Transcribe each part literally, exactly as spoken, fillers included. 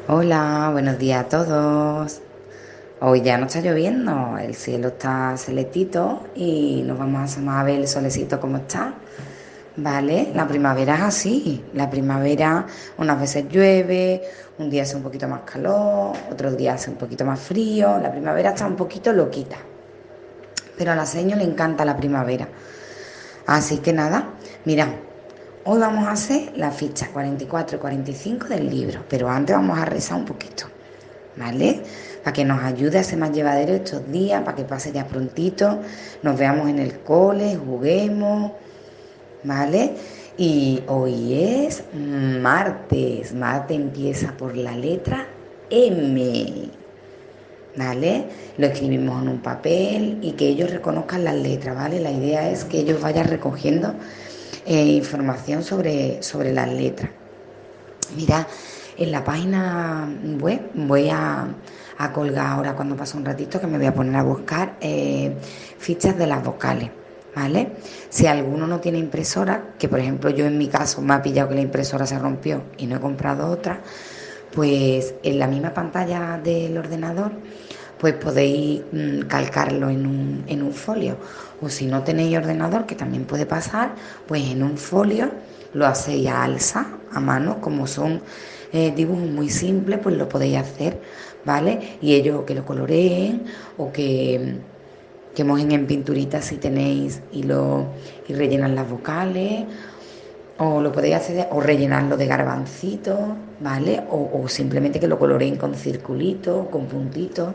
Hola, buenos días a todos. Hoy ya no está lloviendo, el cielo está celetito y nos vamos a asomar a ver el solecito cómo está. Vale, la primavera es así. La primavera unas veces llueve, un día hace un poquito más calor, otros días hace un poquito más frío. La primavera está un poquito loquita, pero a la seño le encanta la primavera. Así que nada, mira, hoy vamos a hacer la ficha cuarenta y cuatro y cuarenta y cinco del libro, pero antes vamos a rezar un poquito. ¿Vale? Para que nos ayude a ser más llevadero estos días, para que pase ya prontito, nos veamos en el cole, juguemos, ¿vale? Y hoy es martes, martes empieza por la letra M, ¿vale? Lo escribimos en un papel y que ellos reconozcan las letras, ¿vale? La idea es que ellos vayan recogiendo eh, información sobre, sobre las letras. Mira, en la página web voy a, a colgar ahora cuando pase un ratito que me voy a poner a buscar eh, fichas de las vocales, ¿vale? Si alguno no tiene impresora, que por ejemplo yo en mi caso me ha pillado que la impresora se rompió y no he comprado otra, pues en la misma pantalla del ordenador pues podéis mmm, calcarlo en un, en un folio. O si no tenéis ordenador, que también puede pasar, pues en un folio lo hacéis a alza, a mano, como son eh, dibujos muy simples, pues lo podéis hacer, ¿vale? Y ellos que lo coloreen o que, que mojen en pinturitas si tenéis y, lo, y rellenan las vocales, o lo podéis hacer o rellenarlo de garbancitos, ¿vale? O, o simplemente que lo coloreen con circulitos, con puntitos.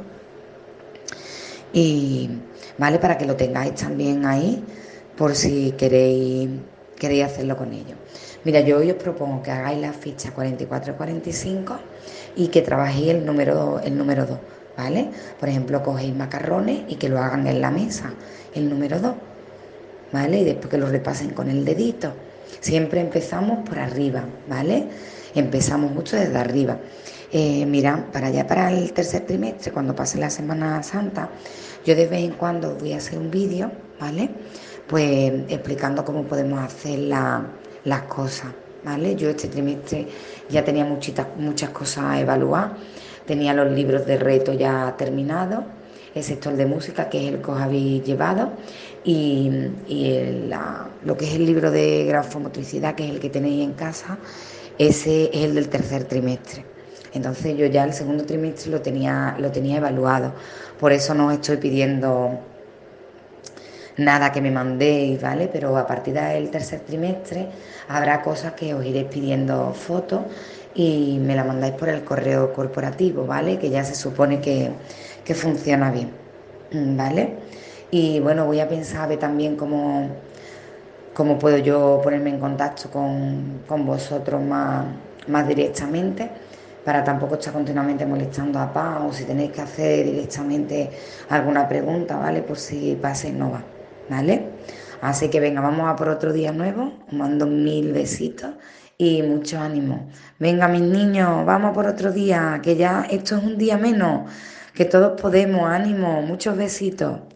Y vale, para que lo tengáis también ahí por si queréis, queréis hacerlo con ellos. Mira, yo hoy os propongo que hagáis la ficha cuarenta y cuatro y cuarenta y cinco y que trabajéis el número, el número dos, ¿vale? Por ejemplo, cogéis macarrones y que lo hagan en la mesa, el número dos, ¿vale? Y después que lo repasen con el dedito. Siempre empezamos por arriba, ¿vale? Empezamos mucho desde arriba. Eh, mira, para allá para el tercer trimestre, cuando pase la Semana Santa, yo de vez en cuando voy a hacer un vídeo, ¿vale? Pues explicando cómo podemos hacer la, las cosas, ¿vale? Yo este trimestre ya tenía muchitas, muchas cosas a evaluar, tenía los libros de reto ya terminados, excepto el de música, que es el que os habéis llevado, y, y el, la, lo que es el libro de grafomotricidad, que es el que tenéis en casa, ese es el del tercer trimestre. Entonces yo ya el segundo trimestre lo tenía, lo tenía evaluado. Por eso no os estoy pidiendo nada que me mandéis, ¿vale? Pero a partir del tercer trimestre habrá cosas que os iréis pidiendo fotos y me la mandáis por el correo corporativo, ¿vale? Que ya se supone que, que funciona bien, ¿vale? Y bueno, voy a pensar a ver también cómo, cómo puedo yo ponerme en contacto con, con vosotros más, más directamente para tampoco estar continuamente molestando a Paz o si tenéis que hacer directamente alguna pregunta, ¿vale? Por si pase no va, ¿vale? Así que venga, vamos a por otro día nuevo, os mando mil besitos y mucho ánimo. Venga, mis niños, vamos por otro día, que ya esto es un día menos, que todos podemos, ánimo, muchos besitos.